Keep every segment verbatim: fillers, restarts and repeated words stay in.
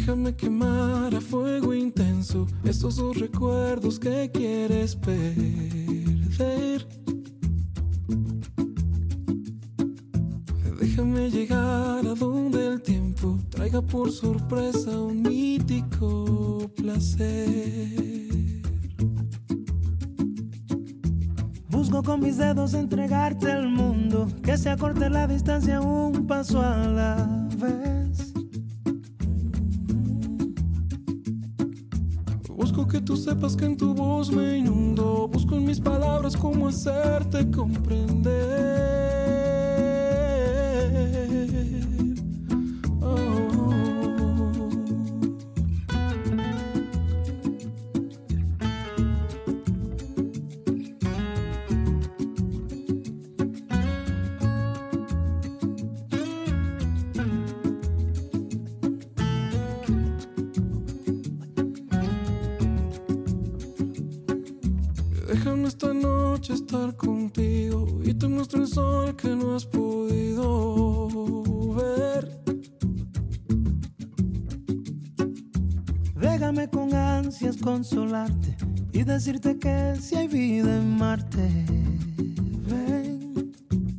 Déjame quemar a fuego intenso estos dos recuerdos que quieres perder. Déjame llegar a donde el tiempo traiga por sorpresa un mítico placer. Busco con mis dedos entregarte el mundo, que se acorte la distancia un paso a la vez. Busco que tú sepas que en tu voz me inundo. Busco en mis palabras cómo hacerte comprender. Déjame esta noche estar contigo y te muestro el sol que no has podido ver. Déjame con ansias consolarte y decirte que si hay vida en Marte, ven.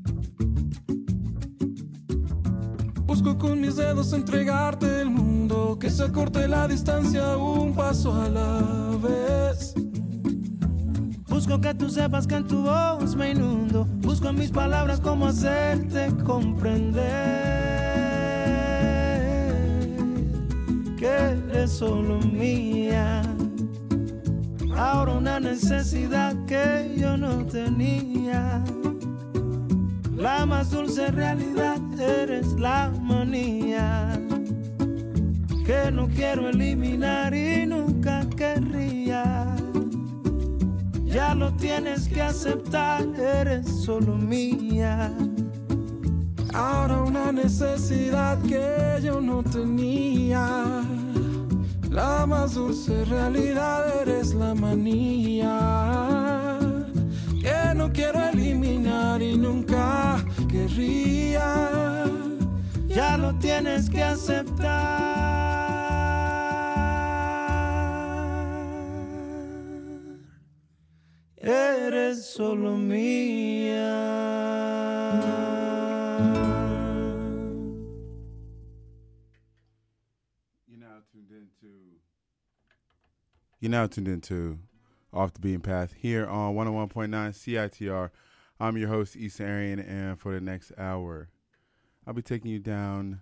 Busco con mis dedos entregarte el mundo, que se acorte la distancia un paso a la vez. Busco que tú sepas que en tu voz me inundo. Busco en mis palabras cómo hacerte comprender que eres solo mía. Ahora una necesidad que yo no tenía. La más dulce realidad eres la manía que no quiero eliminar y nunca querría. Ya lo tienes que aceptar, eres solo mía. Ahora una necesidad que yo no tenía. La más dulce realidad eres la manía que no quiero eliminar y nunca querría. Ya lo tienes que aceptar. Eres solo mía. You're now tuned into You're now tuned into Off the Beaten Path here on one oh one point nine C I T R. I'm your host, Issa Arian, and for the next hour, I'll be taking you down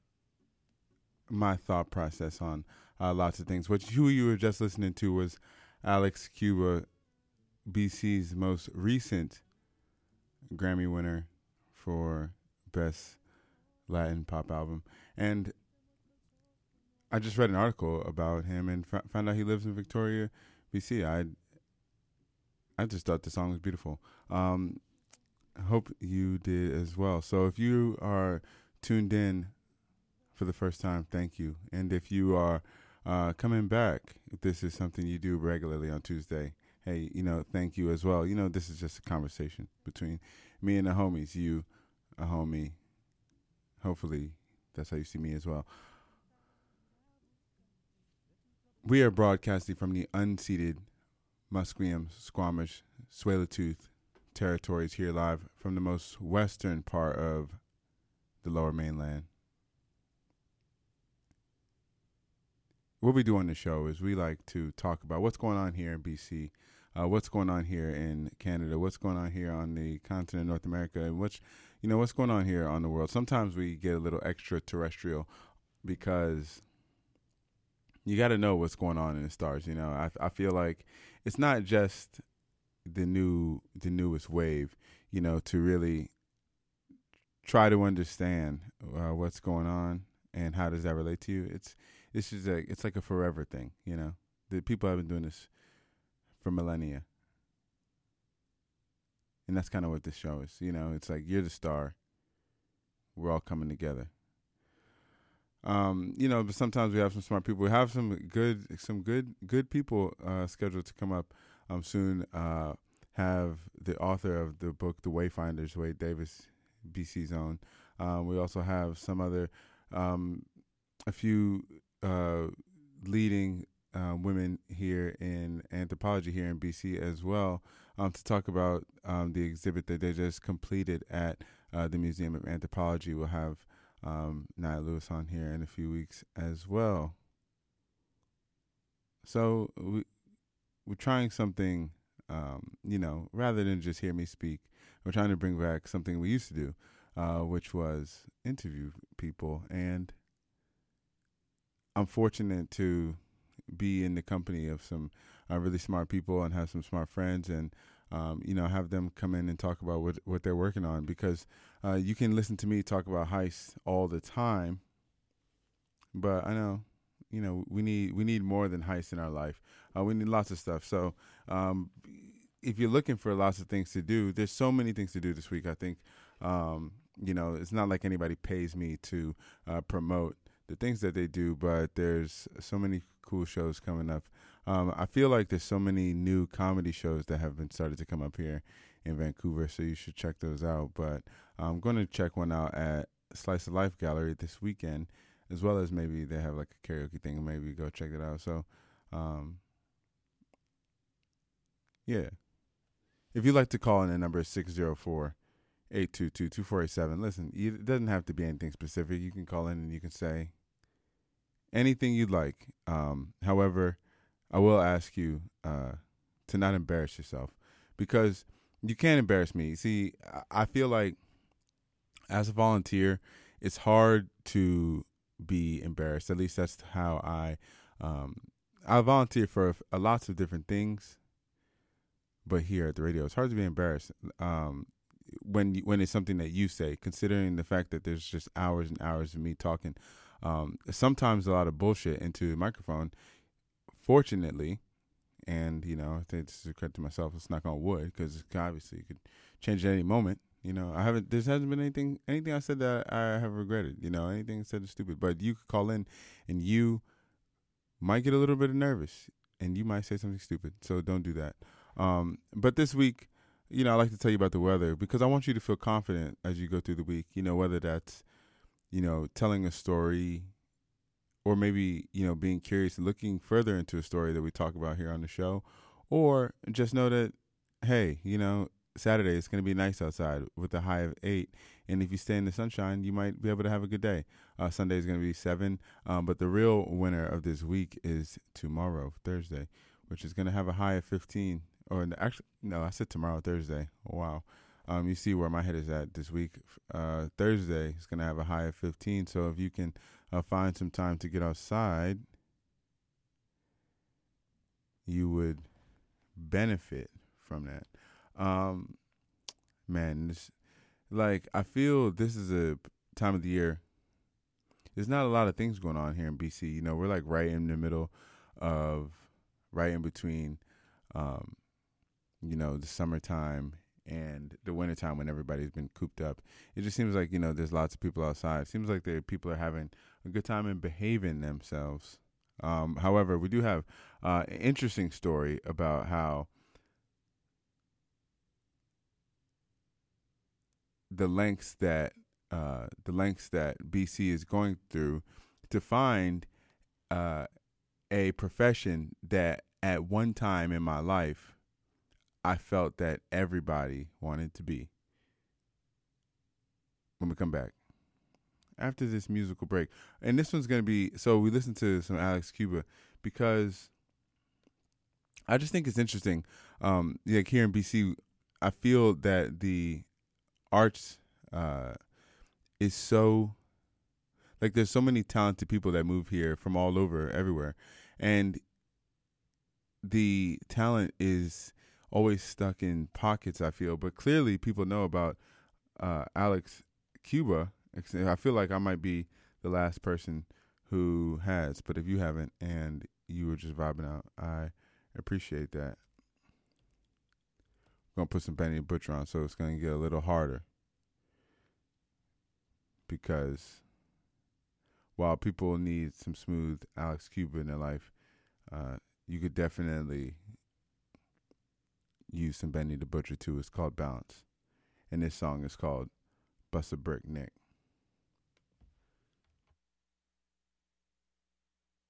my thought process on uh, lots of things. Which who you were just listening to was Alex Cuba, B C's most recent Grammy winner for Best Latin Pop Album. And I just read an article about him and f- found out he lives in Victoria, B C. I I just thought the song was beautiful. Um, I hope you did as well. So if you are tuned in for the first time, thank you. And if you are uh, coming back, if this is something you do regularly on Tuesday, hey, you know, thank you as well. You know, this is just a conversation between me and the homies. You, a homie. Hopefully, that's how you see me as well. We are broadcasting from the unceded Musqueam, Squamish, Tsleil-Waututh territories here live from the most western part of the Lower Mainland. What we do on the show is we like to talk about what's going on here in B C, uh, what's going on here in Canada, what's going on here on the continent of North America, and what's, you know, what's going on here on the world. Sometimes we get a little extraterrestrial because you got to know what's going on in the stars. You know, I I feel like it's not just the new the newest wave, you know, to really try to understand uh, what's going on and how does that relate to you. It's This is a, it's like a forever thing, you know. The people have been doing this for millennia. And that's kind of what this show is. You know, it's like you're the star. We're all coming together. Um, you know, but sometimes we have some smart people. We have some good some good good people uh, scheduled to come up um, soon. Uh, have the author of the book, The Wayfinders, Wade Davis, B C's own. Um, we also have some other, um, a few uh, leading uh, women here in anthropology here in B C as well, um, to talk about um, the exhibit that they just completed at uh, the Museum of Anthropology. We'll have um, Nia Lewis on here in a few weeks as well. So we, we're trying something, um, you know, rather than just hear me speak, we're trying to bring back something we used to do, uh, which was interview people. And I'm fortunate to be in the company of some uh, really smart people and have some smart friends, and um, you know, have them come in and talk about what what they're working on, because uh, you can listen to me talk about heists all the time, but I know, you know, we need we need more than heists in our life. Uh, we need lots of stuff. So um, if you're looking for lots of things to do, there's so many things to do this week. I think um, you know, it's not like anybody pays me to uh, promote the things that they do, but there's so many cool shows coming up. Um, I feel like there's so many new comedy shows that have been started to come up here in Vancouver, so you should check those out. But I'm going to check one out at Slice of Life Gallery this weekend, as well as maybe they have like a karaoke thing, and maybe go check it out. So, um, yeah. If you'd like to call in, the number is six oh four, eight two two, two four eight seven. Listen, you, it doesn't have to be anything specific. You can call in and you can say anything you'd like. Um, however, I will ask you uh, to not embarrass yourself, because you can't embarrass me. See, I feel like as a volunteer, it's hard to be embarrassed. At least that's how I um, I volunteer for a, a lots of different things, but here at the radio, it's hard to be embarrassed um, when you, when it's something that you say, considering the fact that there's just hours and hours of me talking. Um, sometimes a lot of bullshit into the microphone. Fortunately, and you know, I think this is a credit to myself. Let's knock on wood, because obviously it could change at any moment. You know, I haven't. There hasn't been anything. Anything I said that I have regretted. You know, anything I said is stupid. But you could call in, and you might get a little bit nervous, and you might say something stupid. So don't do that. Um, but this week, you know, I like to tell you about the weather, because I want you to feel confident as you go through the week. You know, whether that's, you know, telling a story, or maybe, you know, being curious and looking further into a story that we talk about here on the show, or just know that, hey, you know, Saturday it's going to be nice outside with a high of eight, and if you stay in the sunshine, you might be able to have a good day. Uh, Sunday is going to be seven, um, but the real winner of this week is tomorrow, Thursday, which is going to have a high of fifteen. Or actually, no, I said tomorrow, Thursday. Oh, wow. Um, you see where my head is at this week. Uh, Thursday is going to have a high of fifteen. So if you can uh, find some time to get outside, you would benefit from that. Um, man, this, like, I feel this is a time of the year. There's not a lot of things going on here in B C. You know, we're like right in the middle of, right in between, um, you know, the summertime and the wintertime when everybody's been cooped up. It just seems like, you know, there's lots of people outside. It seems like the people are having a good time and behaving themselves. Um, however, we do have uh, an interesting story about how the lengths that uh, the lengths that B C is going through to find uh, a profession that at one time in my life I felt that everybody wanted to be. When we come back after this musical break, and this one's going to be, so we listened to some Alex Cuba because I just think it's interesting. Um, like here in B C, I feel that the arts uh, is so, like there's so many talented people that move here from all over, everywhere. And the talent is always stuck in pockets, I feel. But clearly people know about uh, Alex Cuba. I feel like I might be the last person who has, but if you haven't and you were just vibing out, I appreciate that. I'm going to put some Benny the Butcher on, so it's going to get a little harder. Because while people need some smooth Alex Cuba in their life, uh, you could definitely use some Benny the Butcher too. It's called Balance. And this song is called Bust a Brick Nick.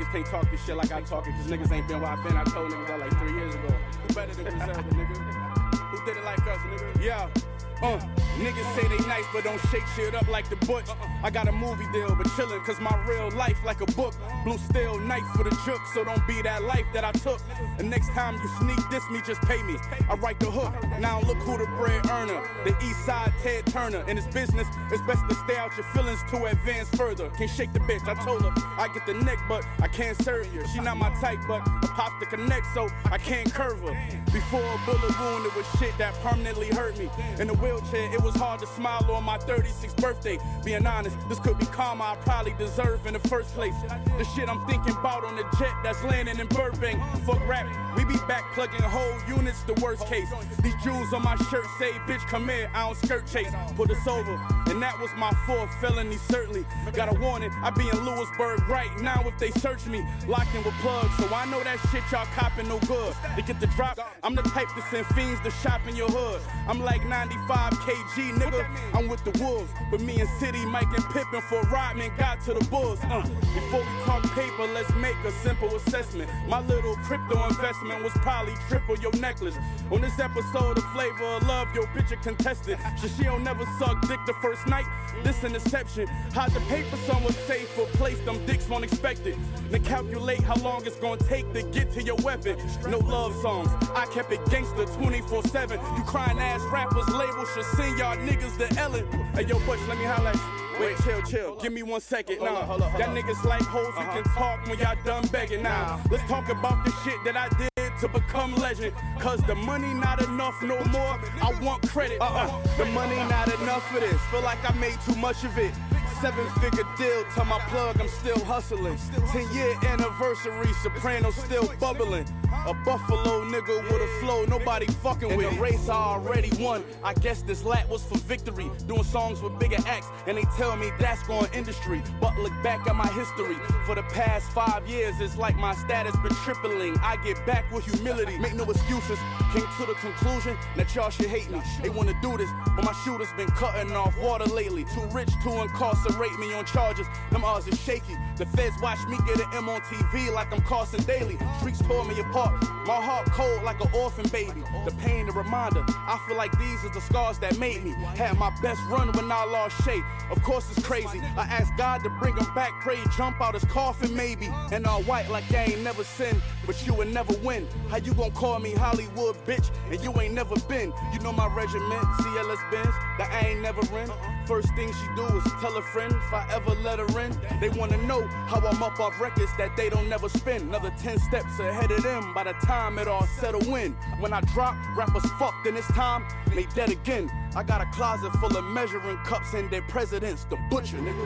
niggas can't talk this shit like I talk it, cause niggas ain't been where I been. I told niggas that like three years ago. Who better than Griselda, nigga? Who did it like us, nigga? Yeah. Uh, niggas say they nice, but don't shake shit up like the Butch. I got a movie deal, but chillin', cause my real life like a book. Blue steel knife for the juke, so don't be that life that I took. And next time you sneak diss me, just pay me. I write the hook. Now look who the bread earner. The East Side Ted Turner. In his business, it's best to stay out your feelings to advance further. Can't shake the bitch, I told her I get the neck, but I can't serve you. She not my type, but I pop to connect, so I can't curve her. Before a bullet wound, it was shit that permanently hurt me. In the wheelchair, it was hard to smile on my thirty-sixth birthday. Being honest, this could be karma I probably deserve in the first place. The shit I'm thinking about on the jet that's landing in Burbank. Fuck rap, we be back plugging whole units, the worst case. These jewels on my shirt say, bitch, come here, I don't skirt chase. Put us over, and that was my fourth felony, certainly. Got a warning, I be in Lewisburg right now if they search me. Locked in with plugs, so I know that shit y'all copping no good. They get the drop, I'm the type to send fiends to shop in your hood. I'm like ninety-five kilograms, nigga, I'm with the wolves. But me and City, Mike and Pippin for Rodman got to the Bulls. Uh, before we talk paper, let's make a simple assessment. My little crypto investment was probably triple your necklace. On this episode of Flavor of Love, your bitch a contestant. So she don't never suck dick the first night. This an exception. Hide the paper, someone safe for place, them dicks won't expect it. Then calculate how long it's gonna take to get to your weapon. No love songs, I kept it gangster twenty-four seven. You crying ass rappers, labels should send y'all niggas to Ellen. Hey yo, Butch, let me highlight you. Wait, chill, chill, give me one second. Nah, y'all niggas like hoes, we can talk when y'all done begging. Now, let's talk about the shit that I did to become legend. Cause the money not enough no more, I want credit. Uh-uh, the money not enough for this, feel like I made too much of it. Seven figure deal, tell my plug I'm still hustling. Ten year anniversary, Soprano still bubbling. A Buffalo nigga with a flow nobody fucking with. In the race I already won, I guess this lap was for victory. Doing songs with bigger acts, and they tell me that's going industry. But look back at my history, for the past five years it's like my status been tripling. I get back with humility, make no excuses. Came to the conclusion that y'all should hate me. They wanna do this, but my shooter's been cutting off water lately. Too rich to incarcerate me on charges, them odds is shaky. The feds watch me get an M on T V like I'm Carson Daly. Streets tore me apart, my heart cold like an orphan baby. The pain, the reminder, I feel like these is the scars that made me. Had my best run when I lost Shay, of course it's crazy. I asked God to bring him back, pray jump out his coffin maybe. And all white like I ain't never sinned, but you would never win. How you gon' call me Hollywood bitch, and you ain't never been? You know my regiment, C L S Benz, that I ain't never in. First thing she do is tell a friend if I ever let her in. They wanna know how I'm up off records that they don't never spin. Another ten steps ahead of them by the time it all settle in. When I drop, rappers fucked and it's time, they dead again. I got a closet full of measuring cups and their presidents, the butcher, nigga.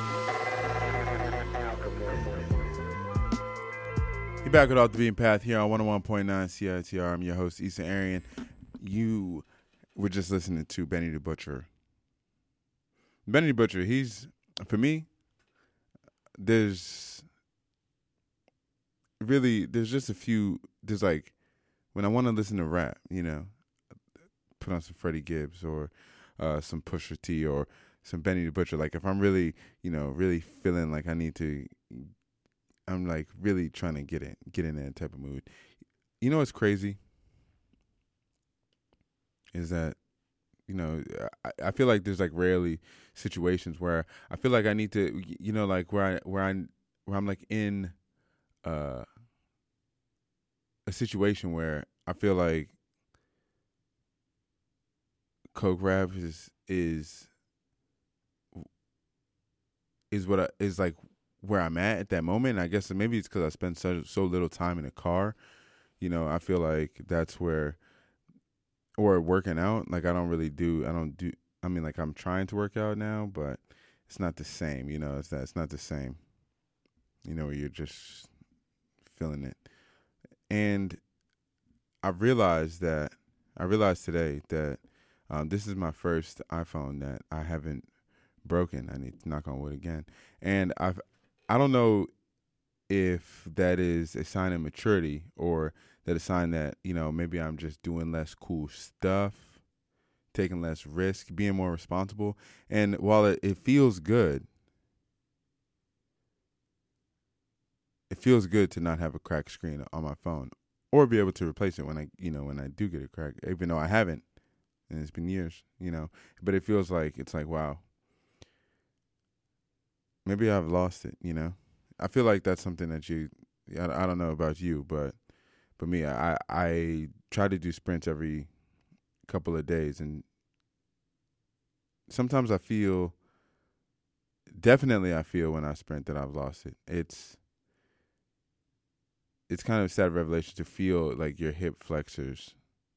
You're back with Off the Beaten Path here on one oh one point nine C I T R. I'm your host, Issa Arian. You were just listening to Benny the Butcher. Benny the Butcher, he's, for me, there's really, there's just a few, there's like, when I want to listen to rap, you know, put on some Freddie Gibbs or uh, some Pusha T or some Benny the Butcher. Like if I'm really, you know, really feeling like I need to, I'm like really trying to get in, get in that type of mood. You know what's crazy? Is that, you know, I, I feel like there's like rarely situations where I feel like I need to, you know, like where I, where I, where I'm like in uh, a situation where I feel like coke rap is, is, is what I, is like where I'm at at that moment. I guess maybe it's because I spend so, so little time in a car. You know, I feel like that's where, or working out. Like I don't really do, I don't do, I mean like I'm trying to work out now, but it's not the same, you know, it's that, it's not the same, you know, you're just feeling it. And I realized that, I realized today that um, this is my first iPhone that I haven't broken. I need to knock on wood again. And I've, I don't know if that is a sign of maturity or that a sign that, you know, maybe I'm just doing less cool stuff, taking less risk, being more responsible. And while it, it feels good, it feels good to not have a cracked screen on my phone, or be able to replace it when I, you know, when I do get a crack, even though I haven't, and it's been years, you know. But it feels like it's like, wow, maybe I've lost it, you know. I feel like that's something that you, I, I don't know about you, but but me, I I try to do sprints every couple of days, and sometimes I feel, definitely I feel when I sprint that I've lost it. It's it's kind of a sad revelation to feel like your hip flexors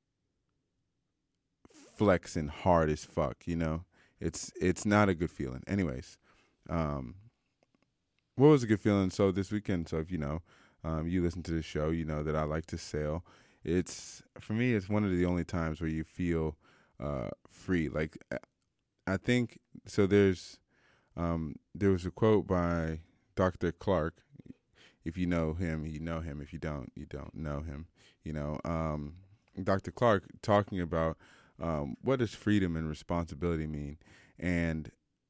flexing hard as fuck, you know? It's it's not a good feeling. Anyways, um, what was a good feeling? So this weekend, so if you know, um, you listen to the show, you know that I like to sail. It's, for me, it's one of the only times where you feel uh, free. Like, I think, so there's, um, there was a quote by Doctor Clark. If you know him, you know him. If you don't, you don't know him. You know, um, Doctor Clark talking about um, what does freedom and responsibility mean, and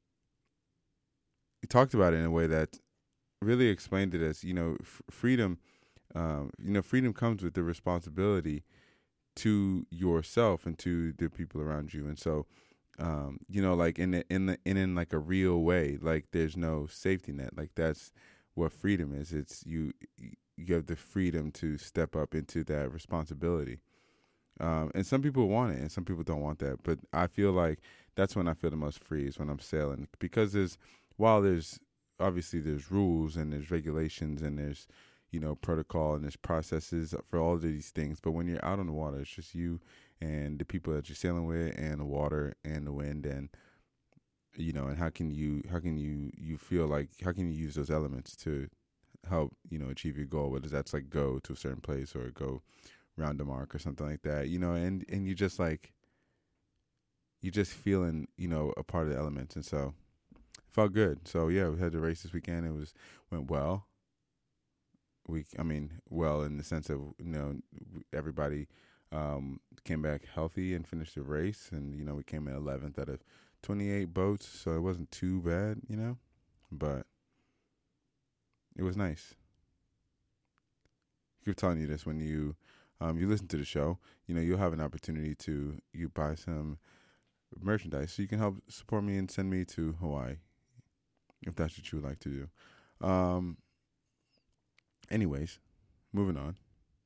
he talked about it in a way that really explained it as, you know, f- freedom. Um, you know, freedom comes with the responsibility to yourself and to the people around you, and so, um, you know, like in the, in the, in in like a real way, like there's no safety net. Like that's what freedom is. It's you you have the freedom to step up into that responsibility. Um, and some people want it and some people don't want that. But I feel like that's when I feel the most free, is when I'm sailing, because there's, while there's obviously there's rules and there's regulations and there's, you know, protocol and there's processes for all of these things. But when you're out on the water, it's just you and the people that you're sailing with and the water and the wind, and you know, and how can you, how can you, you feel like, how can you use those elements to help, you know, achieve your goal, whether that's like go to a certain place or go round the mark or something like that, you know, and, and you just like, you just feeling, you know, a part of the elements. And so it felt good. So yeah, we had the race this weekend. It was, went well. We, I mean, well, in the sense of, you know, everybody um, came back healthy and finished the race. And, you know, we came in eleventh out of twenty-eight boats, so it wasn't too bad, you know, but it was nice. I keep telling you this, when you um, you listen to the show, you know, you'll have an opportunity to you buy some merchandise, so you can help support me and send me to Hawaii, if that's what you would like to do. Um, anyways, moving on.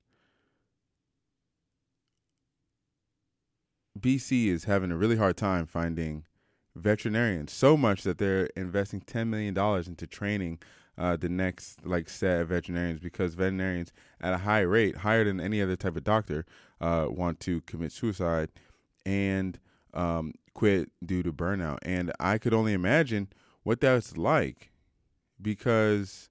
B C is having a really hard time finding veterinarians, so much that they're investing ten million dollars into training uh, the next like set of veterinarians, because veterinarians at a high rate, higher than any other type of doctor, uh, want to commit suicide and um, quit due to burnout. And I could only imagine what that's like, because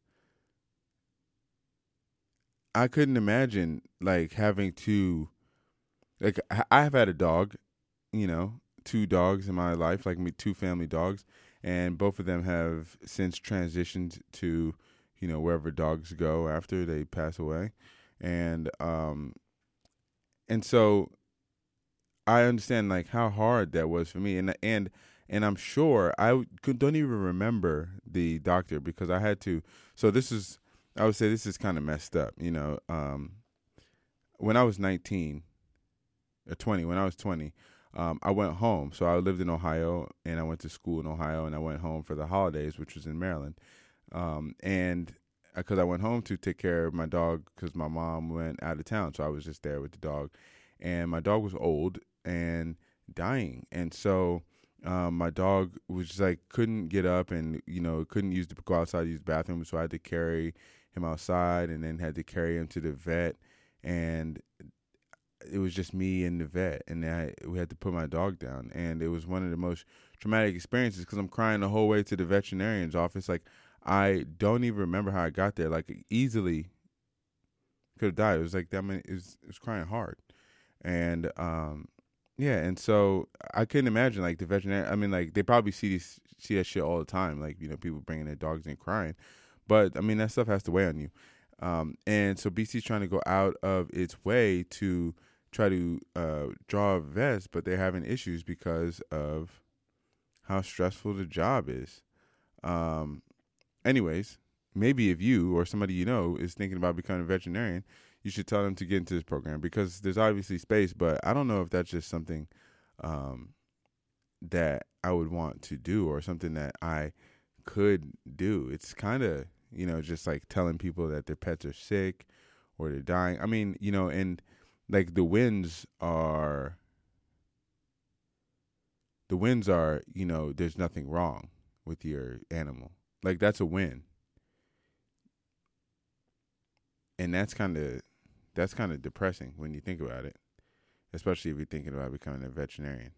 I couldn't imagine like having to, like, I've had a dog, you know, two dogs in my life, like me, two family dogs, and both of them have since transitioned to, you know, wherever dogs go after they pass away. And, um, and so I understand like how hard that was for me. And, and, and I'm sure I could, don't even remember the doctor, because I had to, so this is, I would say this is kind of messed up, you know. Um, when I was nineteen or twenty, when I was twenty, um, I went home. So I lived in Ohio and I went to school in Ohio, and I went home for the holidays, which was in Maryland. Um, and because I went home to take care of my dog, because my mom went out of town. So I was just there with the dog, and my dog was old and dying. And so um, my dog was just like, couldn't get up and, you know, couldn't use the, go outside, use the bathroom. So I had to carry him outside, and then had to carry him to the vet. And it was just me and the vet, and I, we had to put my dog down. And it was one of the most traumatic experiences, because I'm crying the whole way to the veterinarian's office. Like, I don't even remember how I got there. Like, easily could have died. It was like, that many, it was, it was crying hard. And, um, yeah. And so I couldn't imagine like the veterinarian, I mean, like they probably see these, see that shit all the time. Like, you know, people bringing their dogs in crying, but I mean, that stuff has to weigh on you. Um, and so B C's trying to go out of its way to try to uh, draw vets, but they're having issues because of how stressful the job is. Um, anyways, maybe if you or somebody you know is thinking about becoming a veterinarian, you should tell them to get into this program, because there's obviously space, but I don't know if that's just something um, that I would want to do or something that I could do. It's kind of, you know, just like telling people that their pets are sick or they're dying. I mean, you know, and like the wins are, the wins are, you know, there's nothing wrong with your animal. Like, that's a win. And that's kind of, that's kind of depressing when you think about it, especially if you're thinking about becoming a veterinarian.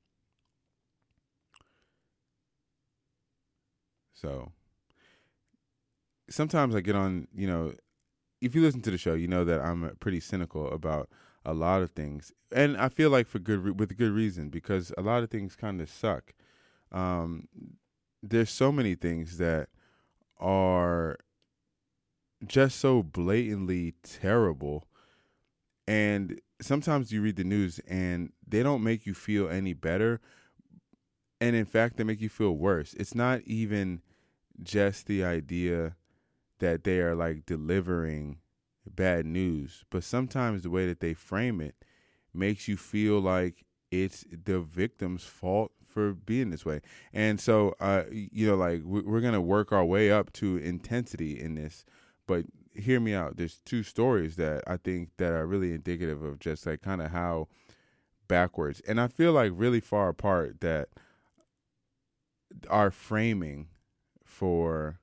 So sometimes I get on, you know, if you listen to the show, you know that I'm pretty cynical about a lot of things. And I feel like for good, re- with good reason, because a lot of things kind of suck. Um, there's so many things that are just so blatantly terrible. And sometimes you read the news and they don't make you feel any better. And in fact, they make you feel worse. It's not even just the idea that they are like delivering bad news, but sometimes the way that they frame it makes you feel like it's the victim's fault for being this way. And so, uh, you know, like we're going to work our way up to intensity in this, but hear me out. There's two stories that I think that are really indicative of just like kind of how backwards, and I feel like really far apart, that our framing for,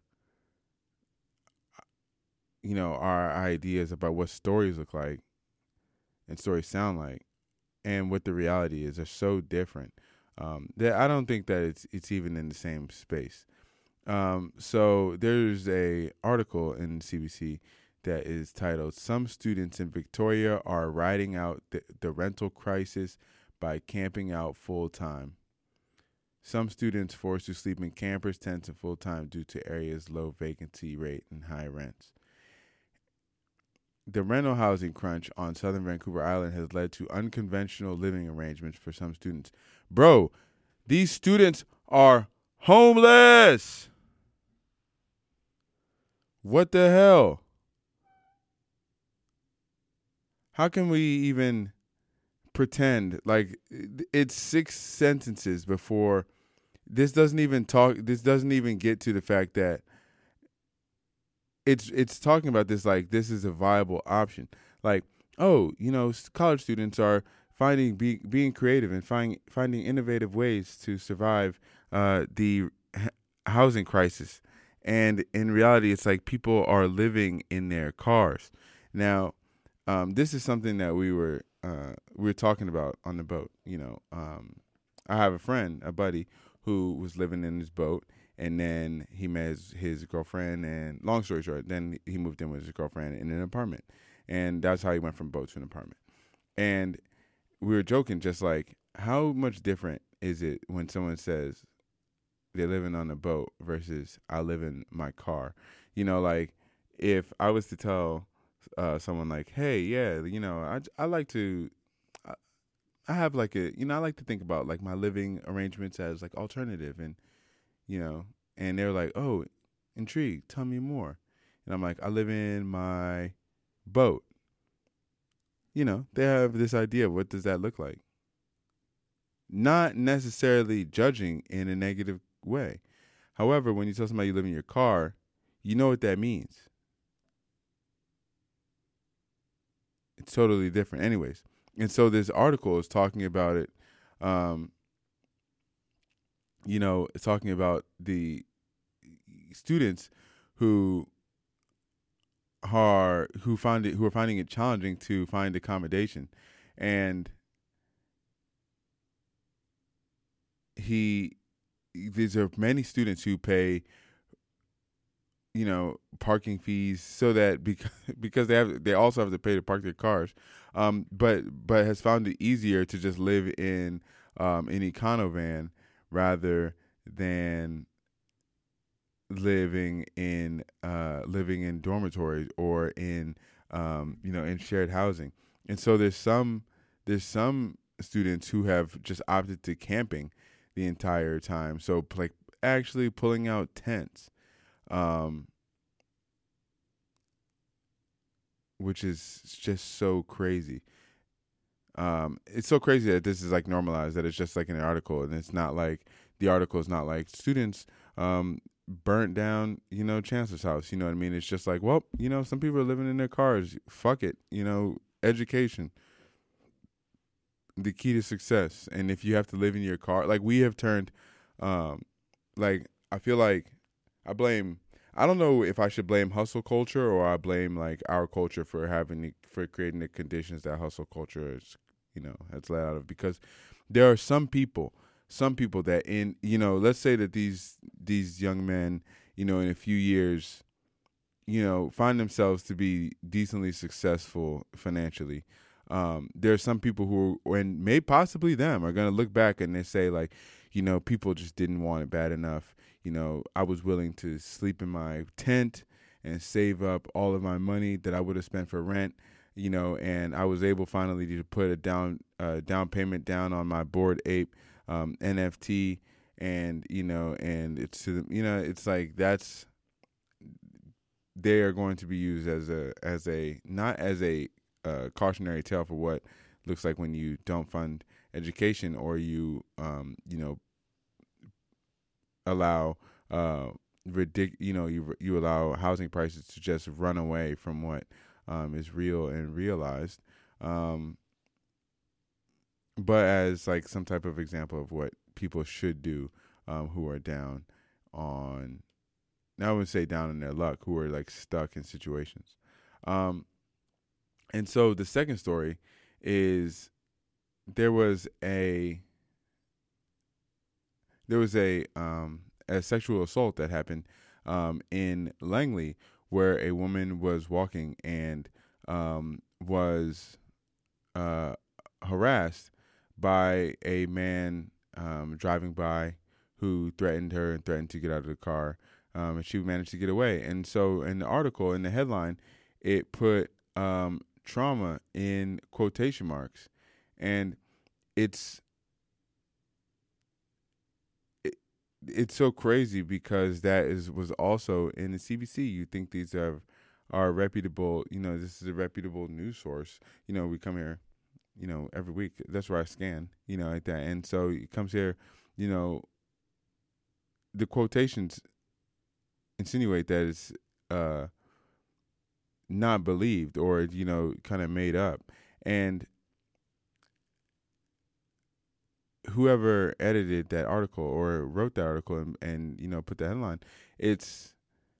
you know, our ideas about what stories look like and stories sound like and what the reality is are so different um, that I don't think that it's it's even in the same space. Um, so there's a article in C B C that is titled, "Some Students in Victoria Are Riding Out the, the Rental Crisis by Camping Out Full-Time. Some students forced to sleep in campers, tents, and full-time due to area's low vacancy rate and high rents. The rental housing crunch on southern Vancouver Island has led to unconventional living arrangements for some students." Bro, these students are homeless. What the hell? How can we even pretend like it's six sentences before this doesn't even talk, this doesn't even get to the fact that it's it's talking about this like this is a viable option. Like, oh, you know, college students are finding be, being creative and finding finding innovative ways to survive uh, the h- housing crisis. And in reality, it's like people are living in their cars. Now, um, this is something that we were uh, we were talking about on the boat. You know, um, I have a friend, a buddy, who was living in his boat, and then he met his, his girlfriend, and long story short, then he moved in with his girlfriend in an apartment. And that's how he went from boat to an apartment. And we were joking, just like, how much different is it when someone says they're living on a boat versus I live in my car? You know, like if I was to tell uh, someone like, hey, yeah, you know, I, I like to, I, I have like a, you know, I like to think about like my living arrangements as like alternative, and, you know, and they're like, oh, intrigued, tell me more. And I'm like, I live in my boat. You know, they have this idea of what does that look like? Not necessarily judging in a negative way. However, when you tell somebody you live in your car, you know what that means. It's totally different anyways. And so this article is talking about it, um, you know, it's talking about the students who are who find it who are finding it challenging to find accommodation. And he these are many students who pay, you know, parking fees so that because because they have they also have to pay to park their cars, um, but but has found it easier to just live in um, an econovan rather than living in uh, living in dormitories or in um, you know in shared housing. And so there's some there's some students who have just opted to camping the entire time. So like actually pulling out tents. Um, which is just so crazy. Um, it's so crazy that this is like normalized, that it's just like an article, and it's not like the article is not like students um, burnt down, you know, Chancellor's house. You know what I mean? It's just like, well, you know, some people are living in their cars. Fuck it. You know, education, the key to success. And if you have to live in your car, like we have turned, um, like I feel like I blame. I don't know if I should blame hustle culture or I blame like our culture for having the, for creating the conditions that hustle culture is, you know, has led out of, because there are some people, some people that in, you know, let's say that these, these young men, you know, in a few years, you know, find themselves to be decently successful financially. Um, there are some people who, and may possibly them, are going to look back and they say like, you know, people just didn't want it bad enough. You know, I was willing to sleep in my tent and save up all of my money that I would have spent for rent, you know, and I was able finally to put a down uh, down payment down on my Bored Ape um, N F T, and, you know, and it's, you know, it's like that's, they are going to be used as a, as a, not as a uh, cautionary tale for what looks like when you don't fund education or you, um, you know, allow uh ridic- you know you you allow housing prices to just run away from what um is real and realized, um but as like some type of example of what people should do um who are down on, I wouldn't say down in their luck, who are like stuck in situations. Um and so the second story is there was a There was a um, a sexual assault that happened um, in Langley, where a woman was walking and um, was uh, harassed by a man um, driving by who threatened her and threatened to get out of the car, um, and she managed to get away. And so in the article, in the headline, it put um, trauma in quotation marks, and it's it's so crazy because that is was also in the C B C. You think these are are reputable, you know, this is a reputable news source. You know, we come here, you know, every week. That's where I scan, you know, like that. And so it comes here, you know, the quotations insinuate that it's uh, not believed or, you know, kind of made up. And whoever edited that article or wrote that article and, and you know, put the headline, it's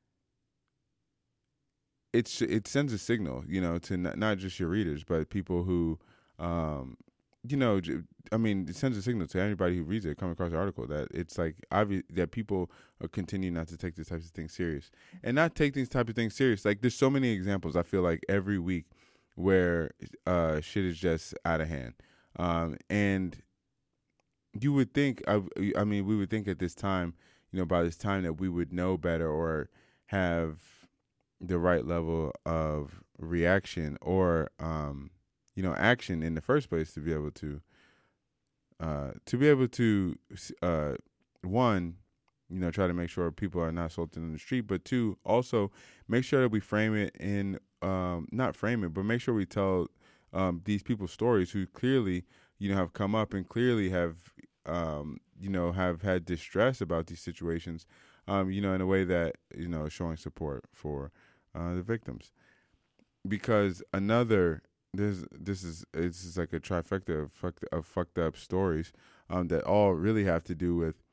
it's it sends a signal, you know, to not, not just your readers, but people who, um, you know, I mean, it sends a signal to anybody who reads it, come across the article, that it's like obvious that people are continuing not to take these types of things serious and not take these type of things serious. Like there's so many examples, I feel like every week where uh, shit is just out of hand. Um, and you would think, I, I mean, we would think at this time, you know, by this time that we would know better or have the right level of reaction or, um, you know, action in the first place to be able to, uh, to be able to, uh, one, you know, try to make sure people are not assaulted in the street, but two, also make sure that we frame it in, um, not frame it, but make sure we tell um, these people's stories who clearly, you know, have come up and clearly have, um, you know, have had distress about these situations, um, you know, in a way that, you know, showing support for uh, the victims. Because another, this this is this is like a trifecta of fucked, of fucked up stories um, that all really have to do with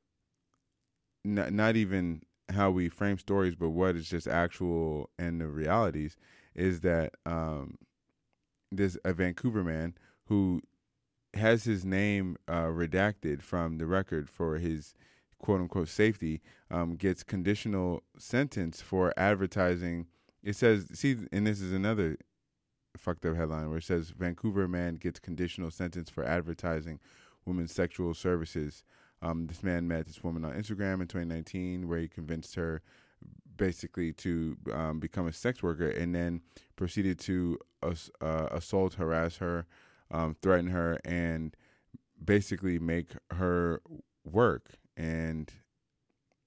not, not even how we frame stories, but what is just actual and the realities is that um, there's a Vancouver man who has his name uh, redacted from the record for his quote unquote safety, um, gets conditional sentence for advertising. It says, see, and this is another fucked up headline where it says Vancouver man gets conditional sentence for advertising women's sexual services. Um, this man met this woman on Instagram in twenty nineteen where he convinced her basically to um, become a sex worker and then proceeded to ass- uh, assault, harass her, um, threaten her, and basically make her work. And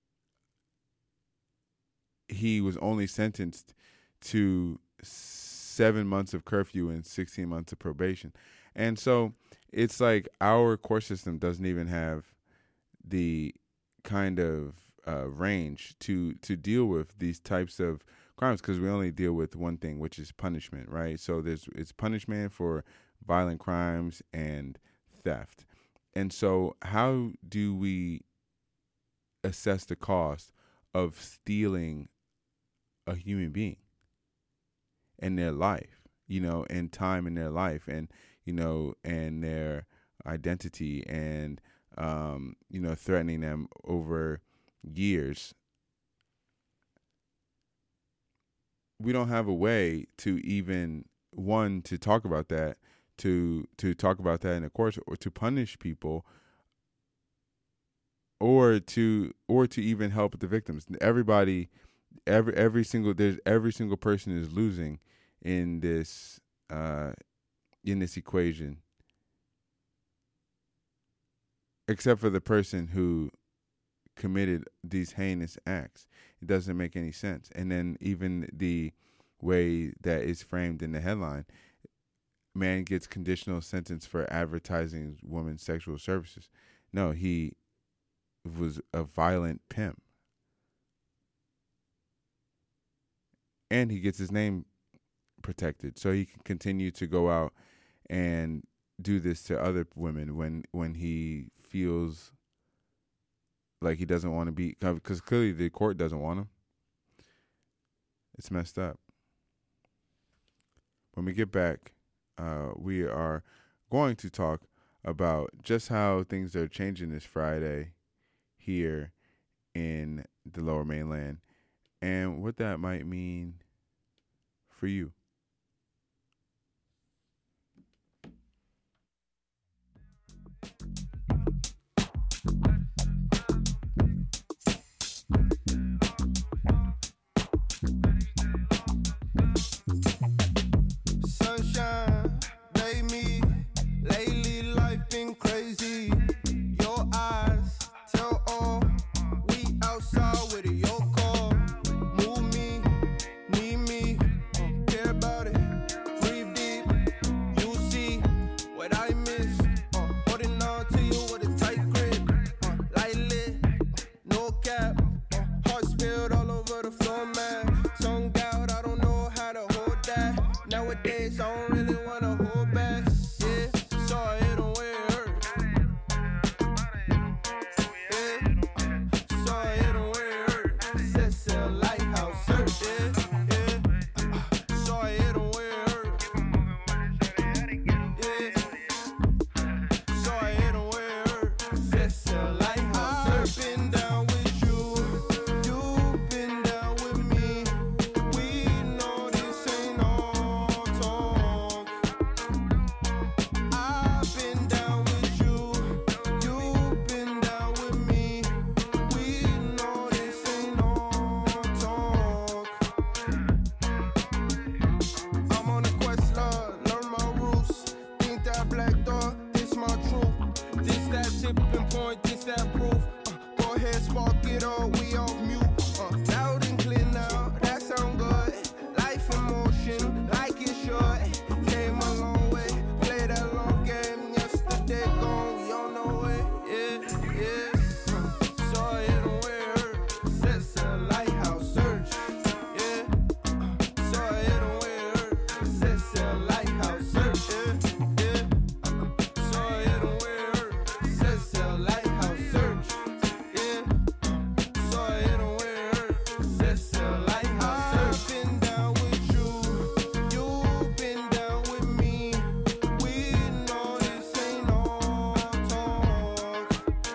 he was only sentenced to seven months of curfew and sixteen months of probation. And so it's like our court system doesn't even have the kind of uh, range to to deal with these types of crimes, because we only deal with one thing, which is punishment, right? So there's it's punishment for violent crimes and theft. And so how do we assess the cost of stealing a human being and their life, you know, and time in their life, and, you know, and their identity, and, um, you know, threatening them over years? We don't have a way to even, one, to talk about that, to to talk about that in the courts, or to punish people, or to or to even help the victims. Everybody, every every single there's every single person is losing in this uh, in this equation, except for the person who committed these heinous acts. It doesn't make any sense. And then even the way that is framed in the headline, man gets conditional sentence for advertising women's sexual services. No, he was a violent pimp. And he gets his name protected, so he can continue to go out and do this to other women when, when he feels like he doesn't want to be, because clearly the court doesn't want him. It's messed up. When we get back, uh, we are going to talk about just how things are changing this Friday here in the Lower Mainland, and what that might mean for you. Sunshine, baby, lately life been crazy. Your eyes tell all, we outside with it, your call. Move me, need me, don't care about it. Breathe deep, you see what I miss. Uh, holding on to you with a tight grip. Uh, lightly, no cap. Uh, heart spilled all over the floor, man. Tongue out, I don't know how to hold that. Nowadays, I don't really wanna hold back. Yeah, saw it on where it hurt. Yeah, saw it on where it hurt. Said sell lighthouse search. Yeah, yeah, saw it on where it hurt. Yeah, saw it on where it hurt. Said sell lighthouse search. I've been down with you, you've been down with me. We know this ain't all talk. I've been down with you, you've been down with me. We know this ain't all talk. I'm on a quest, Lord, learn my roots. Think that black dog, this my truth. This that tipping point, this that proof. Uh, go ahead, spark it up, we off mute. Uh, loud and clear now, that sound good. Life in motion, like it should. Came a long way, play that long game. Yesterday gone, we on the way. Yeah, yeah. Uh, saw it on where it hurt. Said sell lighthouse search. Yeah, uh, saw it on where it hurt. Said sell lighthouse search. Yeah, yeah. Uh, saw it on where it hurt. Said sell lighthouse search. Yeah, uh, saw it on where it hurt. Said sell lighthouse search. I've been down with you, you've been down with me. We know this ain't all talk.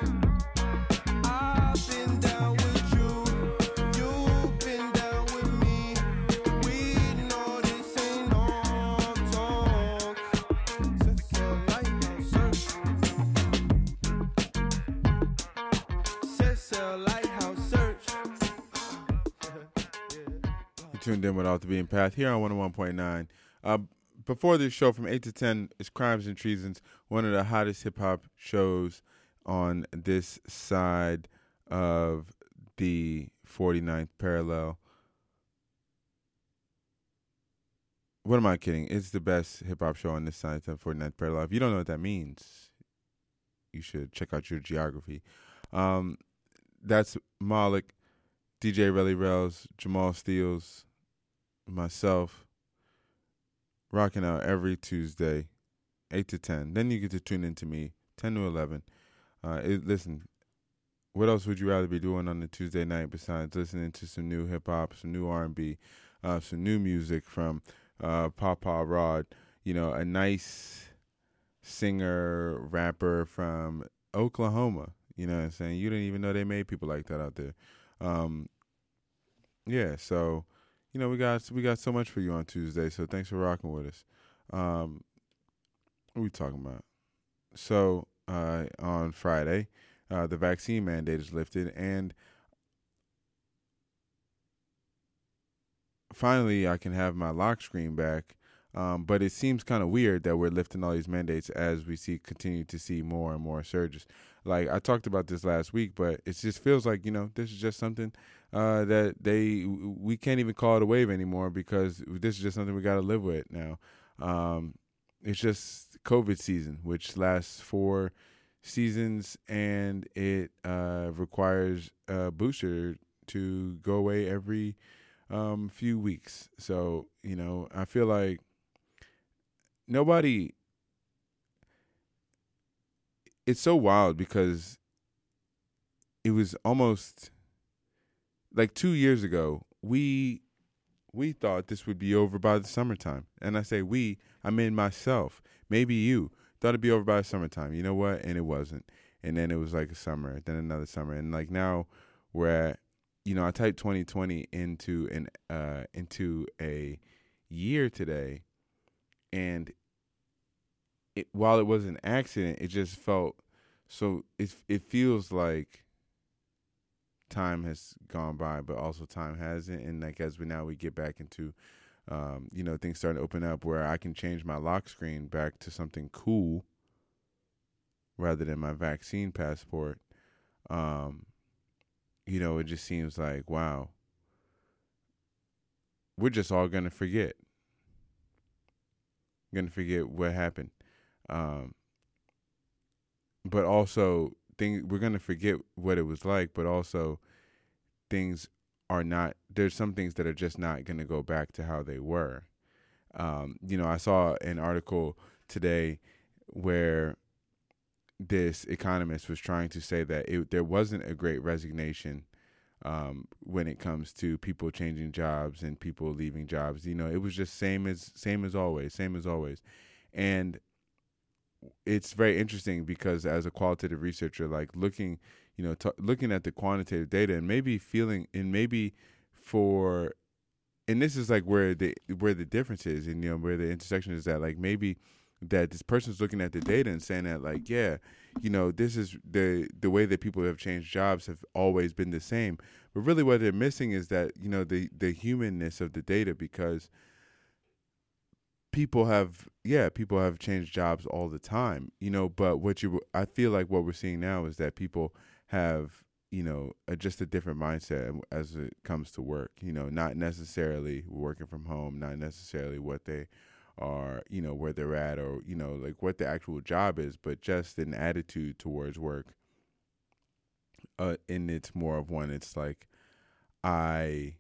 I've been down with you, you've been down with me. We know this ain't all talk. Said sell lighthouse search. Said sell lighthouse search. You tuned in with Off the Beaten Path here on one oh one point nine. Uh, before this show, from eight to ten, is Crimes and Treasons, one of the hottest hip-hop shows on this side of the forty-ninth parallel. what am I kidding? It's the best hip hop show on this side of forty-ninth parallel. If you don't know what that means, you should check out your geography. Um, that's Malik, D J Relly Rels, Jamal Steels, myself, rocking out every Tuesday, eight to ten. Then you get to tune in to me, ten to eleven. Uh, it, listen, what else would you rather be doing on a Tuesday night besides listening to some new hip-hop, some new R and B, uh, some new music from uh, Papa Rod, you know, a nice singer, rapper from Oklahoma. You know what I'm saying? You didn't even know they made people like that out there. Um, yeah, so, you know, we got we got so much for you on Tuesday, so thanks for rocking with us. Um, what are we talking about? So, uh, on Friday, uh, the vaccine mandate is lifted, and finally I can have my lock screen back. Um, but it seems kind of weird that we're lifting all these mandates as we see continue to see more and more surges. Like I talked about this last week, but it just feels like, you know, this is just something uh, that they we can't even call it a wave anymore because this is just something we got to live with now. Um, it's just COVID season, which lasts four seasons, and it uh, requires a booster to go away every um, few weeks. So, you know, I feel like nobody, it's so wild because it was almost like two years ago, we we thought this would be over by the summertime. And I say we, I mean myself, maybe you, thought it'd be over by the summertime. You know what? And it wasn't. And then it was like a summer, then another summer. And like now we're at, you know, I typed twenty twenty into an uh into a year today, and it, while it was an accident, it just felt so. It it feels like time has gone by, but also time hasn't. And like as we now we get back into, um, you know, things starting to open up where I can change my lock screen back to something cool rather than my vaccine passport. Um, you know, it just seems like wow, we're just all gonna forget. Gonna forget what happened. Um, but also, thing we're gonna forget what it was like. But also, things are not. There's some things that are just not gonna go back to how they were. Um, you know, I saw an article today where this economist was trying to say that it, there wasn't a great resignation um, when it comes to people changing jobs and people leaving jobs. You know, it was just same as same as always, same as always, and it's very interesting because as a qualitative researcher, like looking, you know, t- looking at the quantitative data and maybe feeling, and maybe for, and this is like where the where the difference is, and you know where the intersection is at. Like maybe that this person's looking at the data and saying that, like, yeah, you know, this is the the way that people have changed jobs have always been the same. But really, what they're missing is that, you know, the the humanness of the data, because people have, yeah, people have changed jobs all the time, you know, but what you, I feel like what we're seeing now is that people have, you know, a, just a different mindset as it comes to work, you know, not necessarily working from home, not necessarily what they are, you know, where they're at, or, you know, like what the actual job is, but just an attitude towards work. Uh, and it's more of one, it's like, I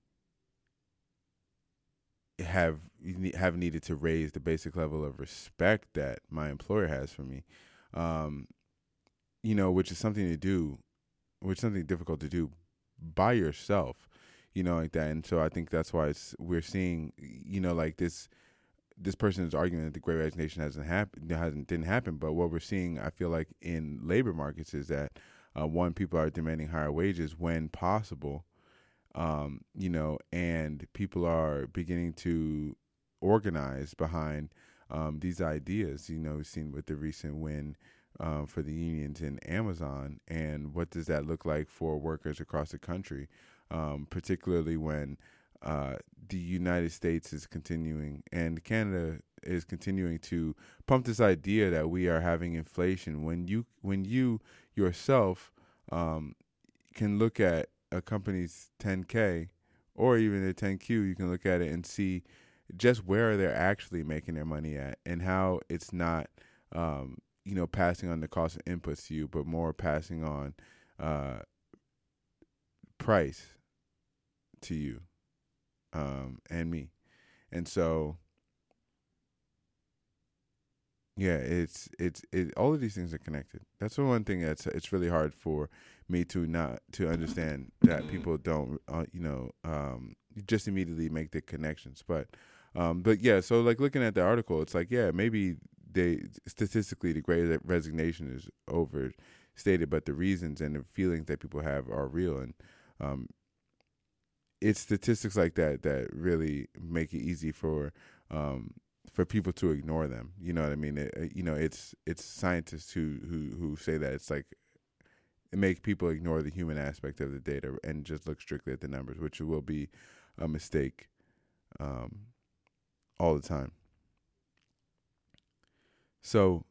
have have needed to raise the basic level of respect that my employer has for me, um, you know, which is something to do, which is something difficult to do by yourself, you know, like that. And so I think that's why it's, we're seeing, you know, like this, this person is arguing that the Great Resignation hasn't happened, hasn't didn't happen. But what we're seeing, I feel like in labor markets, is that uh, one, people are demanding higher wages when possible. Um, you know, and people are beginning to organize behind um, these ideas. You know, we've seen with the recent win um, for the unions in Amazon, and what does that look like for workers across the country, um, particularly when uh, the United States is continuing and Canada is continuing to pump this idea that we are having inflation. When you, when you yourself um, can look at a company's ten K or even a ten Q, you can look at it and see just where they're actually making their money at, and how it's not, um, you know, passing on the cost of inputs to you, but more passing on uh, price to you um, and me. And so, yeah, it's it's it, all of these things are connected. That's the one thing that's it's really hard for me to not to understand, that people don't, uh, you know, um, just immediately make the connections. But, um, but yeah, so like looking at the article, it's like, yeah, maybe they statistically the Great Resignation is overstated, but the reasons and the feelings that people have are real, and um, it's statistics like that that really make it easy for um, for people to ignore them. You know what I mean? It, you know, it's it's scientists who who who say that it's like it makes people ignore the human aspect of the data and just look strictly at the numbers, which will be a mistake um, all the time. So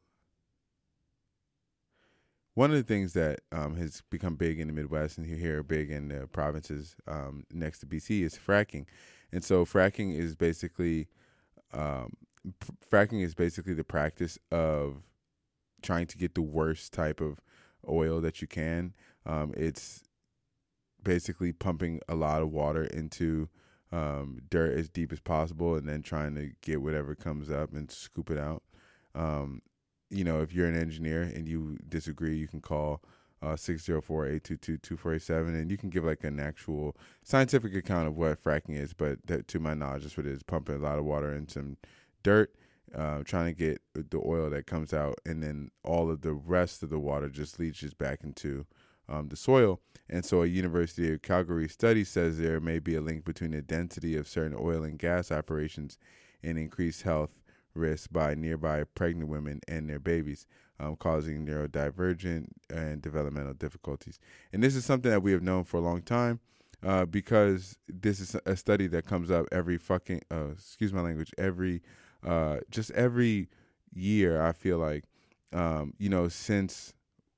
one of the things that um, has become big in the Midwest and here big in the provinces um, next to B C is fracking. And so fracking is basically um, p- fracking is basically the practice of trying to get the worst type of oil that you can. Um, it's basically pumping a lot of water into um, dirt as deep as possible, and then trying to get whatever comes up and scoop it out. Um, you know, if you're an engineer and you disagree, you can call uh, six oh four, eight two two, two four eight seven, and you can give like an actual scientific account of what fracking is. But that, to my knowledge, that's what it is: pumping a lot of water in some dirt, uh, trying to get the oil that comes out, and then all of the rest of the water just leaches back into um, the soil. And so a University of Calgary study says there may be a link between the density of certain oil and gas operations and increased health risk by nearby pregnant women and their babies, um, causing neurodivergent and developmental difficulties. And this is something that we have known for a long time, uh, because this is a study that comes up every fucking, uh, excuse my language, every, uh, just every year, I feel like, um, you know, since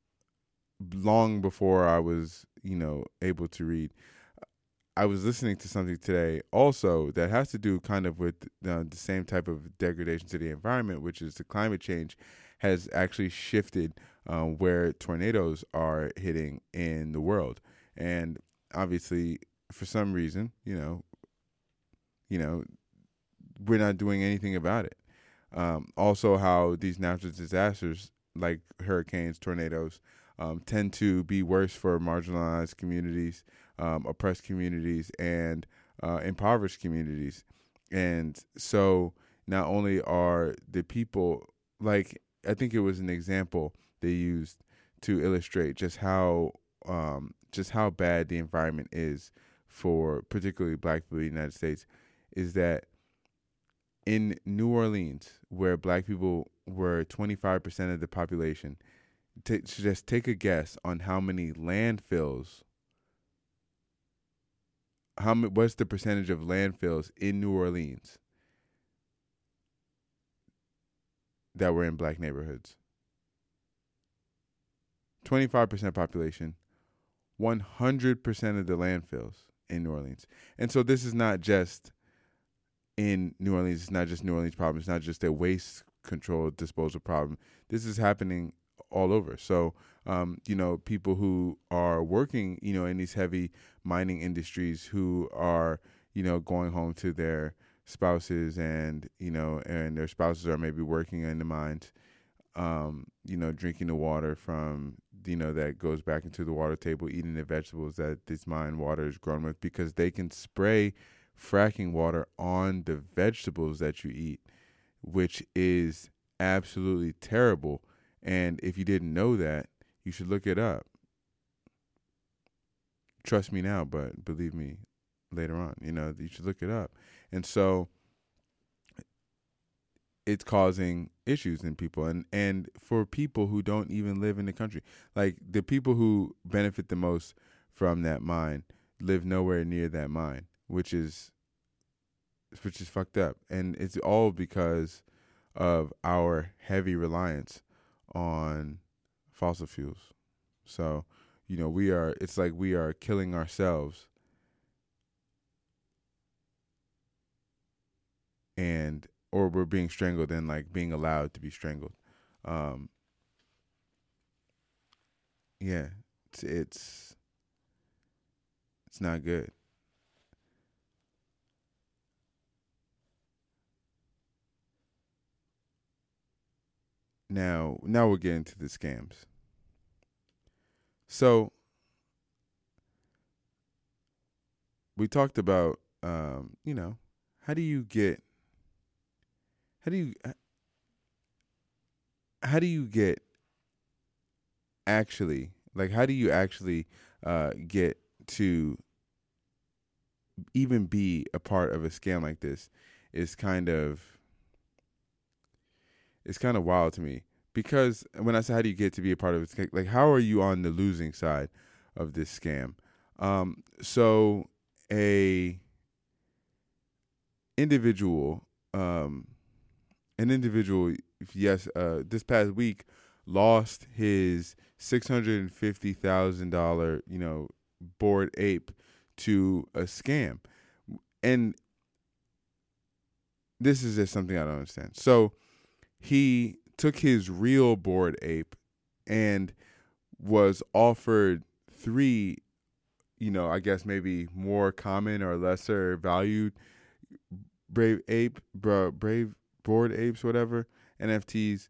long before I was, you know, able to read. I was listening to something today also that has to do kind of with uh, the same type of degradation to the environment, which is the climate change has actually shifted um, where tornadoes are hitting in the world. And obviously, for some reason, you know, you know, we're not doing anything about it. Um, also, how these natural disasters like hurricanes, tornadoes, um, tend to be worse for marginalized communities, um, oppressed communities, and uh, impoverished communities. And so not only are the people, like, I think it was an example they used to illustrate just how um, just how bad the environment is for particularly black people in the United States, is that in New Orleans, where black people were twenty-five percent of the population, to just take a guess on how many landfills, how what's the percentage of landfills in New Orleans that were in black neighborhoods? twenty-five percent population, one hundred percent of the landfills in New Orleans. And so this is not just in New Orleans, it's not just New Orleans problem, it's not just a waste control disposal problem. This is happening all over. So, um, you know, people who are working, you know, in these heavy mining industries, who are, you know, going home to their spouses, and, you know, and their spouses are maybe working in the mines, um, you know, drinking the water from, you know, that goes back into the water table, eating the vegetables that this mine water is grown with, because they can spray fracking water on the vegetables that you eat, which is absolutely terrible. And if you didn't know that, you should look it up. Trust me now, but believe me later on. You know, you should look it up. And so it's causing issues in people. And, and for people who don't even live in the country, like the people who benefit the most from that mine live nowhere near that mine, which is which is fucked up. And it's all because of our heavy reliance on fossil fuels. So, you know, we are, it's like we are killing ourselves and or we're being strangled and like being allowed to be strangled. Um, yeah, it's it's it's not good. Now, now we're getting to the scams. So we talked about, um, you know, how do you get, how do you, how do you get actually, like, how do you actually uh, get to even be a part of a scam like this is kind of, it's kind of wild to me. Because when I say how do you get to be a part of it, like, how are you on the losing side of this scam? Um, so a individual, um, an individual, yes, uh, this past week lost his six hundred fifty thousand dollars, you know, Bored Ape to a scam. And this is just something I don't understand. So he took his real Bored Ape and was offered three, you know, I guess maybe more common or lesser valued Brave Ape, bro, Brave Bored Apes, whatever, N F Ts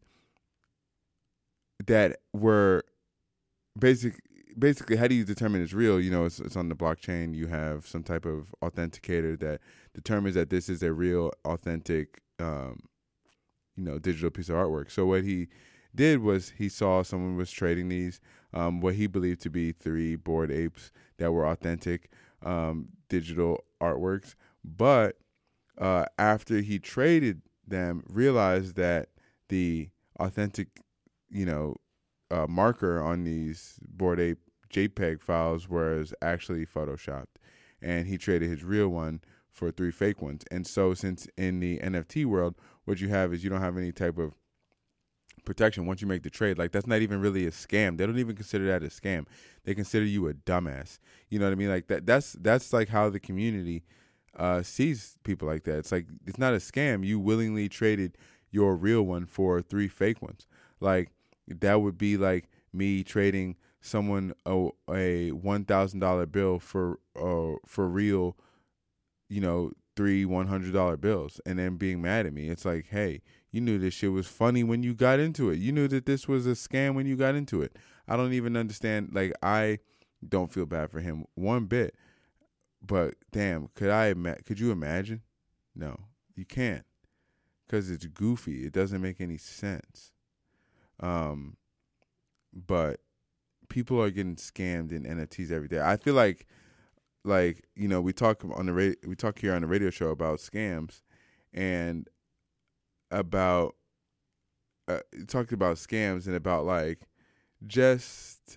that were basic. Basically, how do you determine it's real? You know, it's, it's on the blockchain. You have some type of authenticator that determines that this is a real, authentic, um, you know, digital piece of artwork. So what he did was he saw someone was trading these, um, what he believed to be three Bored Apes that were authentic um, digital artworks. But uh, after he traded them, realized that the authentic, you know, uh, marker on these Bored Ape JPEG files was actually photoshopped, and he traded his real one for three fake ones. And so since in the N F T world, what you have is you don't have any type of protection once you make the trade. Like, that's not even really a scam. They don't even consider that a scam. They consider you a dumbass. You know what I mean? Like that. That's that's like how the community uh, sees people like that. It's like, it's not a scam. You willingly traded your real one for three fake ones. Like, that would be like me trading someone a, a one thousand dollar bill for uh, for real, you know, three one hundred dollar bills, and then being mad at me. It's like, hey, you knew this shit was funny when you got into it. You knew that this was a scam when you got into it. I don't even understand. Like, I don't feel bad for him one bit. But damn, could I? Could you imagine? No, you can't, because it's goofy. It doesn't make any sense. Um, but people are getting scammed in N F Ts every day. I feel like, like you know, we talk on the radio, we talk here on the radio show about scams, and about uh, talked about scams and about like just,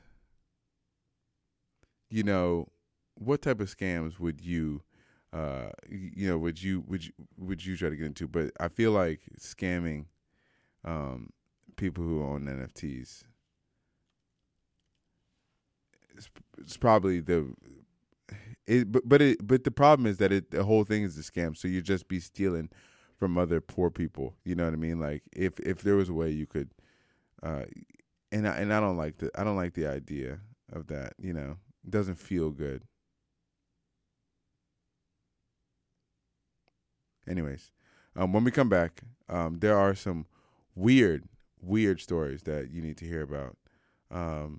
you know, what type of scams would you, uh, you know, would you would you would you try to get into? But I feel like scamming, um, people who own N F Ts, it's, it's probably the, it, but but it but the problem is that it the whole thing is a scam. So you just be stealing from other poor people. You know what I mean? Like if if there was a way you could, uh, and I, and I don't like the I don't like the idea of that. You know, it doesn't feel good. Anyways, um, when we come back, um, there are some weird, weird stories that you need to hear about. Um,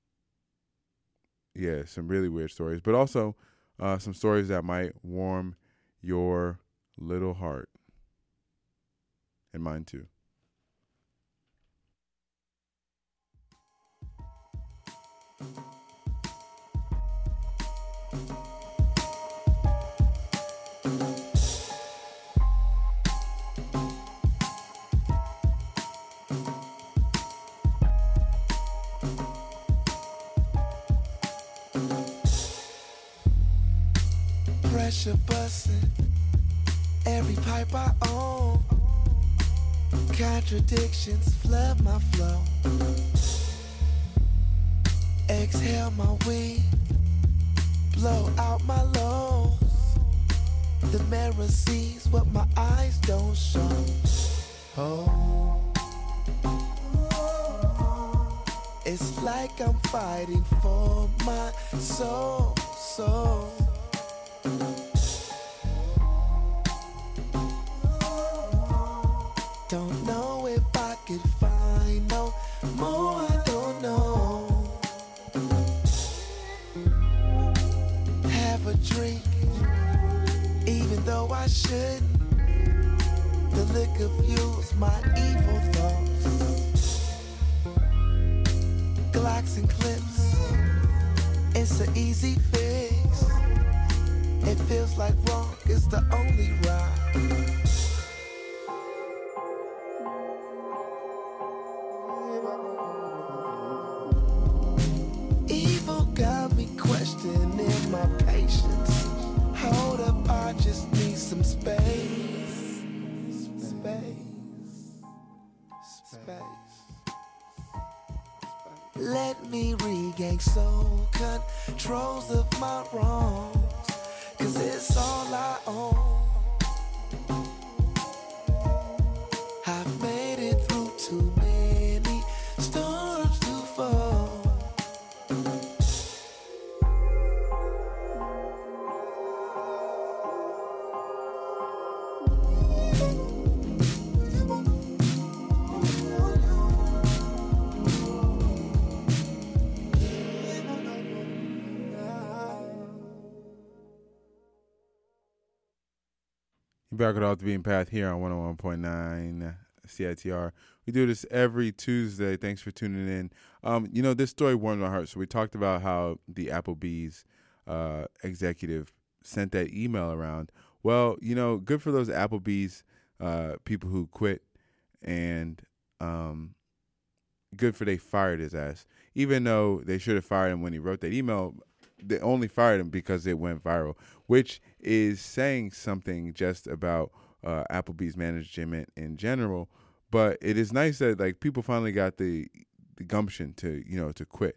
yeah, some really weird stories, but also uh, some stories that might warm your little heart. And mine too. Pressure busting, every pipe I own. Contradictions flood my flow. Exhale my weed, blow out my lows. The mirror sees what my eyes don't show. Oh, it's like I'm fighting for my soul, soul. Don't know if I could find no more, I don't know. Have a drink, even though I shouldn't. The liquor fuels my evil thoughts. Glocks and clips, it's an easy fix. It feels like wrong is the only right. Evil got me questioning my patience. Hold up, I just need some space. Space. Space. Let me regain soul controls of my wrongs. Cause it's all I own. I've made it through too many storms to fall. Back with Off the Beaten Path here on one oh one point nine C I T R. We do this every Tuesday. Thanks for tuning in. Um, you know, this story warmed my heart. So we talked about how the Applebee's uh, executive sent that email around. Well, you know, good for those Applebee's uh, people who quit, and um, good for they fired his ass. Even though they should have fired him when he wrote that email, they only fired him because it went viral, which is saying something just about uh, Applebee's management in general. But it is nice that like people finally got the, the gumption to, you know, to quit,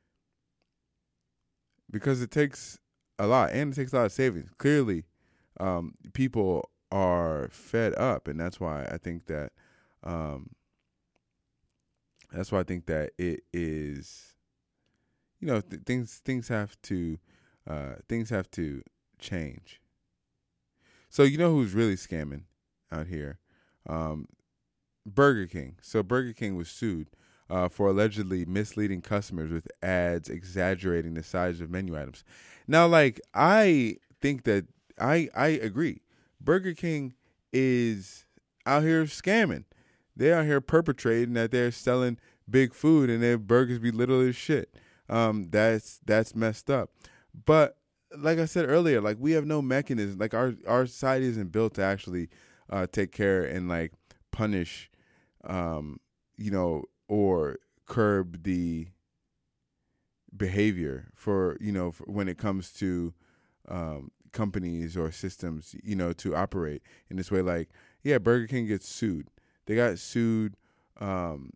because it takes a lot, and it takes a lot of savings. Clearly, um, people are fed up, and that's why I think that um, that's why I think that it is. You know, th- things things have to uh, things have to change. So you know who's really scamming out here? Um, Burger King. So Burger King was sued uh, for allegedly misleading customers with ads exaggerating the size of menu items. Now, like, I think that I I agree. Burger King is out here scamming. They're out here perpetrating that they're selling big food and their burgers be little as shit. Um, that's that's messed up. But like I said earlier, like we have no mechanism. Like our our society isn't built to actually uh, take care and like punish, um, you know, or curb the behavior for you know for when it comes to um, companies or systems, you know, to operate in this way. Like, yeah, Burger King gets sued. They got sued um,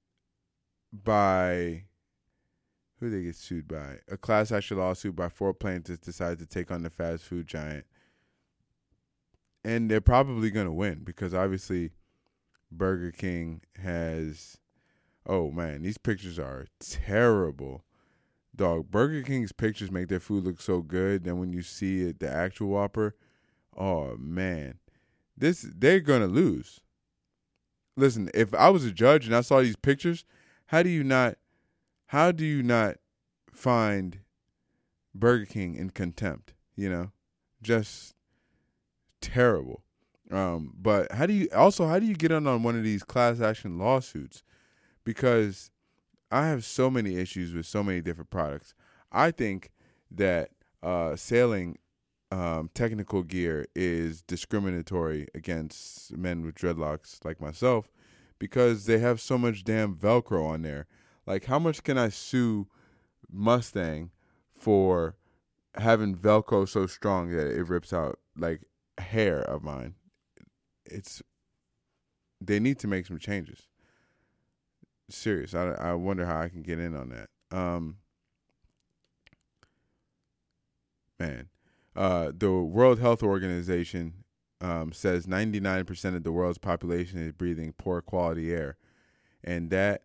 by. Who they get sued by? A class action lawsuit by four plaintiffs decided to take on the fast food giant. And they're probably going to win because obviously Burger King has, oh man, these pictures are terrible. Dog, Burger King's pictures make their food look so good. Then when you see it, the actual Whopper, oh man, this they're going to lose. Listen, if I was a judge and I saw these pictures, how do you not How do you not find Burger King in contempt? You know, just terrible. Um, but how do you also how do you get on on one of these class action lawsuits? Because I have so many issues with so many different products. I think that uh, selling um, technical gear is discriminatory against men with dreadlocks like myself because they have so much damn Velcro on there. Like, how much can I sue Mustang for having Velcro so strong that it rips out, like, hair of mine? It's, they need to make some changes. Serious. I, I wonder how I can get in on that. Um, man. Uh, the World Health Organization um, says ninety-nine percent of the world's population is breathing poor quality air. And that,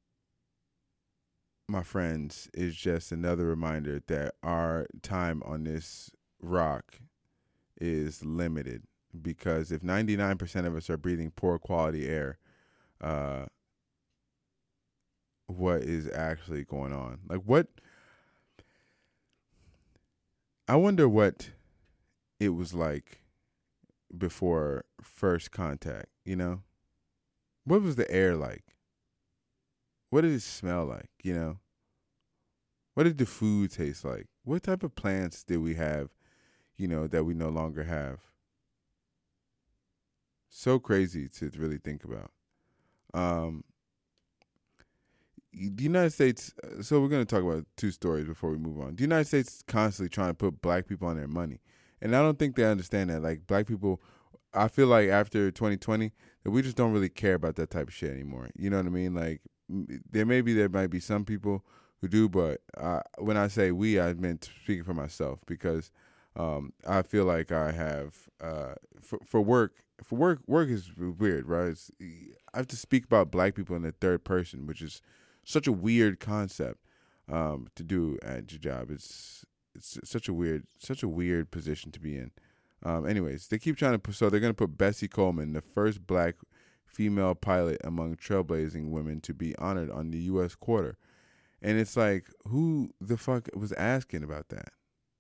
my friends, is just another reminder that our time on this rock is limited. Because if ninety-nine percent of us are breathing poor quality air, uh, what is actually going on? Like, what? I wonder what it was like before first contact, you know? What was the air like? What did it smell like, you know? What did the food taste like? What type of plants did we have, you know, that we no longer have? So crazy to really think about. Um, the United States, so we're going to talk about two stories before we move on. The United States is constantly trying to put black people on their money. And I don't think they understand that. Like, black people, I feel like after twenty twenty, that we just don't really care about that type of shit anymore. You know what I mean? Like, there may be, there might be some people who do, but uh, when I say we, I meant speaking for myself, because um, I feel like I have, uh, for, for work, for work, work is weird, right? It's, I have to speak about black people in the third person, which is such a weird concept um, to do at your job. It's it's such a weird, such a weird position to be in. Um, anyways, they keep trying to, so they're going to put Bessie Coleman, the first black female pilot among trailblazing women to be honored on the U S quarter. And it's like, who the fuck was asking about that?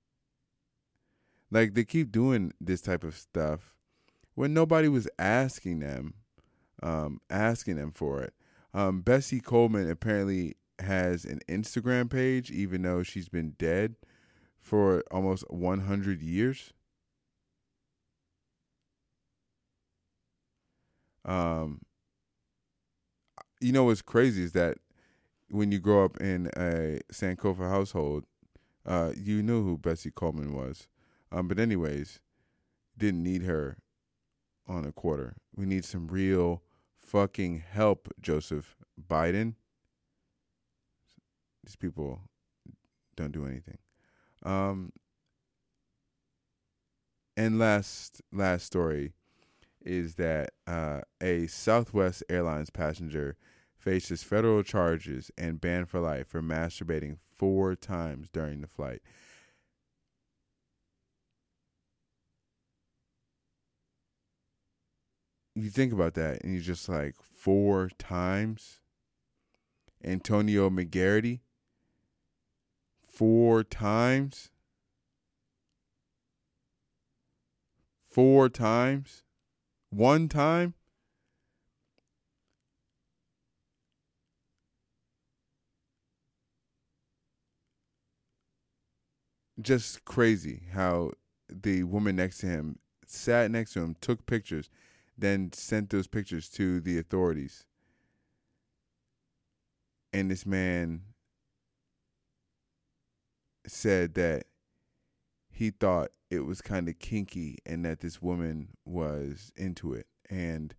Like, they keep doing this type of stuff when nobody was asking them, um, asking them for it. Um, Bessie Coleman apparently has an Instagram page, even though she's been dead for almost one hundred years. Um, you know what's crazy is that when you grow up in a Sankofa household, uh, you knew who Bessie Coleman was. Um, but anyways, didn't need her on a quarter. We need some real fucking help, Joseph Biden. These people don't do anything. Um, and last last story is that uh, a Southwest Airlines passenger faces federal charges and banned for life for masturbating four times during the flight. You think about that, and you're just like, four times? Antonio McGarity? Four times? Four times? One time? Just crazy how the woman next to him sat next to him, took pictures, then sent those pictures to the authorities. And this man said that he thought it was kind of kinky and that this woman was into it. And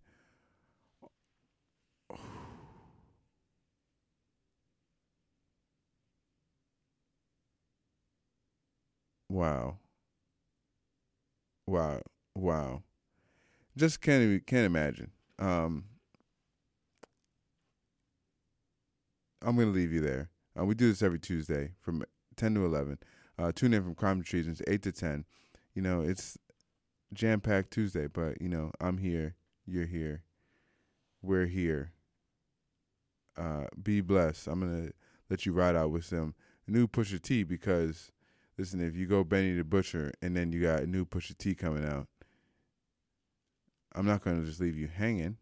wow. Wow. Wow. Just can't can't imagine. Um, I'm gonna leave you there. Uh, we do this every Tuesday from ten to eleven. Uh, tune in from Crime Treasons eight to ten. You know, it's jam packed Tuesday, but you know, I'm here. You're here. We're here. Uh, be blessed. I'm gonna let you ride out with some new Pusha T, because listen, if you go Benny the Butcher and then you got a new Pusha T coming out, I'm not going to just leave you hanging.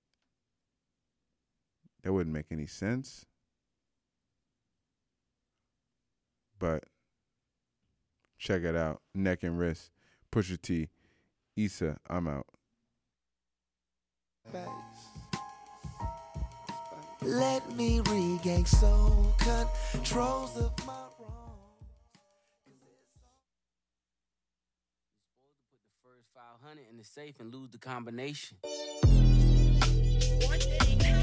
That wouldn't make any sense. But check it out. Neck and Wrist, Pusha T, Issa, I'm out. Let me regain soul controls of my wrongs. Put the first five hundred in the safe and lose the combination. One day.